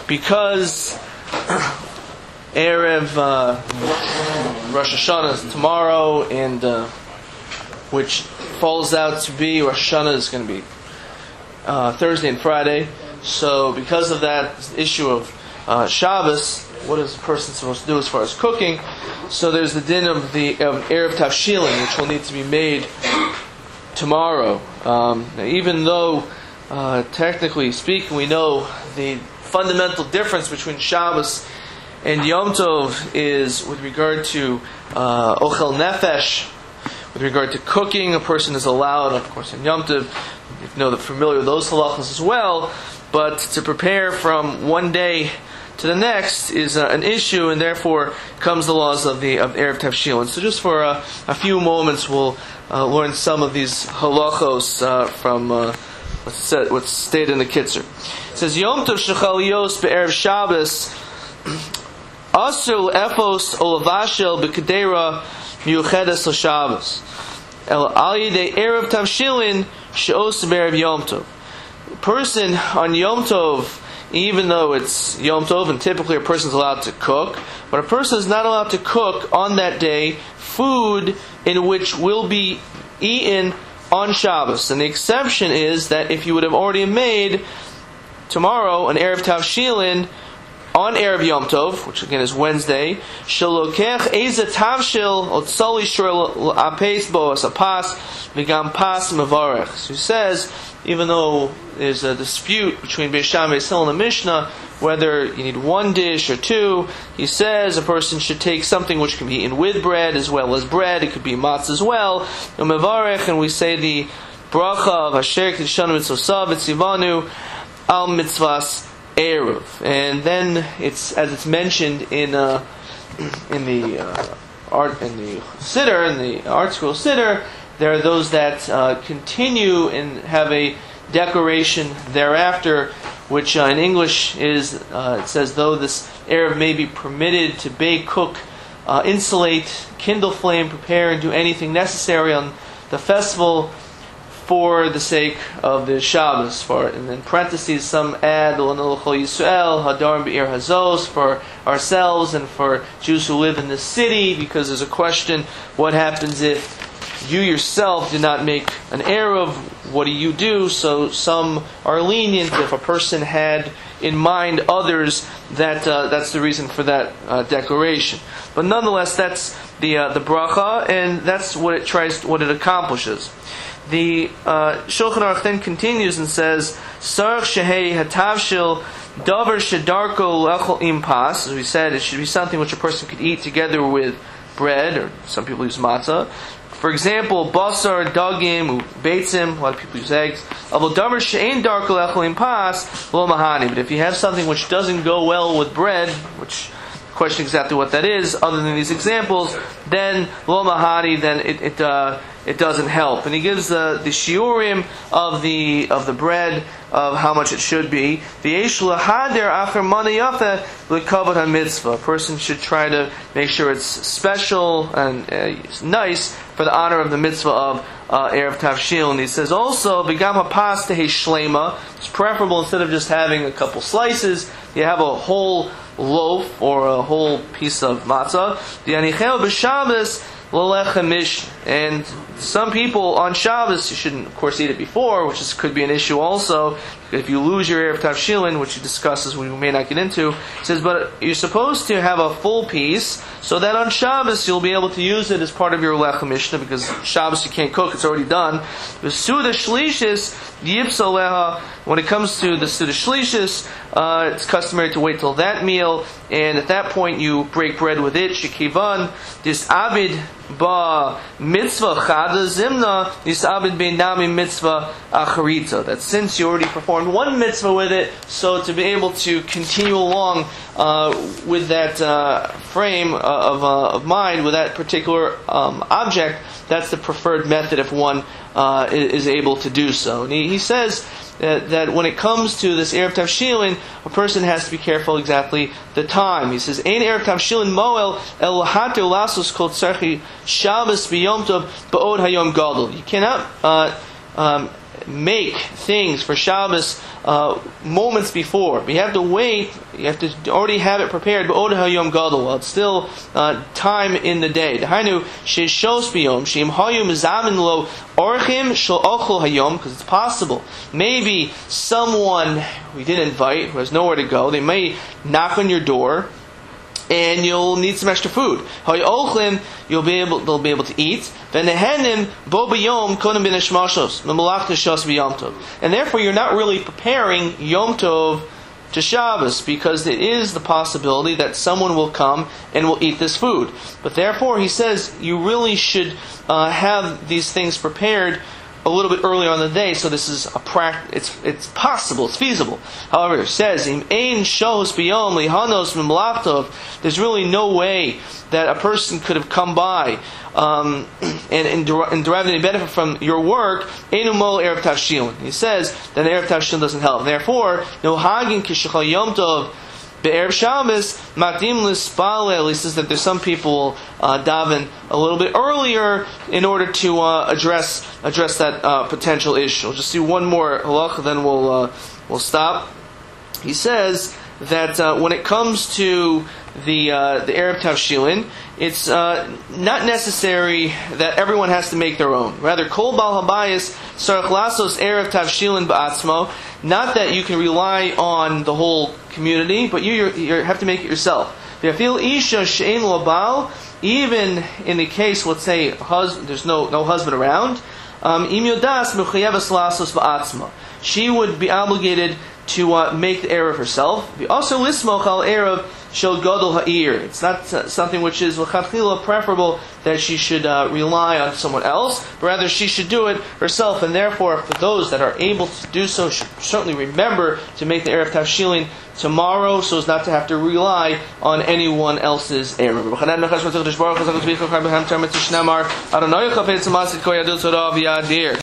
because Erev Rosh Hashanah is tomorrow, and which falls out to be Rosh Hashanah is going to be Thursday and Friday. So because of that issue of Shabbos, what is a person supposed to do as far as cooking? So there's the din of the Erev Tavshilin, which will need to be made tomorrow. Now, even though technically speaking, we know the fundamental difference between Shabbos and Yom Tov is with regard to Ochel Nefesh, with regard to cooking. A person is allowed, of course, in Yom Tov, you know, they're familiar with those halachas as well, but to prepare from one day to the next is an issue, and therefore comes the laws of Erev Tavshilin. So just for a few moments, we'll learn some of these halachos from what's stated in the Kitzur. It says, Yom Tov shechalios be'erev Shabbos asur efos olavashel b'kedera miuchedes l'Shabbos el al yidei Erev Tavshilin she'os be'erev Yom Tov. A person on Yom Tov, even though it's Yom Tov and typically a person is allowed to cook, but a person is not allowed to cook on that day food in which will be eaten on Shabbos. And the exception is that if you would have already made tomorrow an Erev Tavshilin on Erev Yom Tov, which again is Wednesday, Shalokech Eza Tavshil Otsali Shor Apes Bo Asapas Vigam Pas Mevarech. So he says, even though there's a dispute between Beis Shammai and Beis Hillel and the Mishnah whether you need one dish or two, he says a person should take something which can be eaten with bread as well as bread. It could be matzah as well. Mevarech, and we say the bracha of Asher Kishanu Mitzosav Etzivanu Al Mitzvahs Eruv. And then it's, as it's mentioned in the Siddur, in the Art Scroll Siddur, there are those that continue and have a decoration thereafter, which in English is, it says, though this Erev may be permitted to bake, cook, insulate, kindle flame, prepare, and do anything necessary on the festival for the sake of the Shabbos. And in parentheses, some add Yisrael, Hadar Be'er Hazos, for ourselves and for Jews who live in the city, because there's a question, what happens if you yourself did not make an Erev? What do you do? So some are lenient. If a person had in mind others, that's the reason for that declaration. But nonetheless, that's the bracha, and that's what it accomplishes. The Shulchan Aruch then continues and says, Sarach shehei hatavshil davar shedarko lechol impas. As we said, it should be something which a person could eat together with bread, or some people use matzah. For example, basar, dagim, beitzim, a lot of people use eggs. But if you have something which doesn't go well with bread, which question exactly what that is, other than these examples, then lo mahani, then it doesn't help. And he gives the shiurim of the bread, of how much it should be. A person should try to make sure it's special and nice for the honor of the mitzvah of Erev Tavshil. And he says also, it's preferable, instead of just having a couple slices, you have a whole loaf or a whole piece of matzah. And some people on Shabbos, you shouldn't, of course, eat it before, which could be an issue also. If you lose your Erev Tavshilin, which he discusses, we may not get into, he says, but you're supposed to have a full piece, so that on Shabbos you'll be able to use it as part of your Lechem Mishnah, because Shabbos you can't cook, it's already done. The Suda Shlishis, Yipsaleha, when it comes to the Suda Shlishis, it's customary to wait till that meal, and at that point you break bread with it. Shekivan, this Abid ba mitzvah chada zimna, this Abid beinami mitzvah acharita. That since you already performed one mitzvah with it, so to be able to continue along with that frame of mind, with that particular object, that's the preferred method if one is able to do so. And he says that when it comes to this Erev Tavshilin, a person has to be careful exactly the time. He says, Ein Erev Tavshilin moel el lahater lasos kol tzarchi Shabbos b'yom tov ba'od hayom gadol. You cannot make things for Shabbos moments before. You have to wait. You have to already have it prepared. But Hayom Gadol, while it's still time in the day. Dehainu sheishos biyom sheim hayom zamin lo orchim shel ochol hayom, because it's possible maybe someone we didn't invite who has nowhere to go, they may knock on your door, and you'll need some extra food. They'll be able to eat. And therefore you're not really preparing Yom Tov to Shabbos, because there is the possibility that someone will come and will eat this food. But therefore, he says, you really should have these things prepared a little bit earlier on the day, so this is it's possible, it's feasible. However, it says, there's really no way that a person could have come by and derive any benefit from your work. He says that the Erev Tavshilin doesn't help. Therefore, no hagin kishachal Yom Tov be'erev Shabbos matim lispalel. He says that there's some people daven a little bit earlier in order to address that potential issue. We'll just do one more halach, then we'll stop. He says that when it comes to the Erev Tavshilin, it's not necessary that everyone has to make their own. Rather, kol bal habayis sarach lasos Erev Tavshilin ba'atzmo. Not that you can rely on the whole community, but you have to make it yourself. Even in the case, let's say, there's no husband around, she would be obligated to make the Erev herself. Also, lismoch al Erev shel gadol ha'ir. It's not something which is l'chadchila preferable that she should rely on someone else, but rather she should do it herself. And therefore, for those that are able to do so, should certainly remember to make the Erev Tavshilin tomorrow, so as not to have to rely on anyone else's Erev.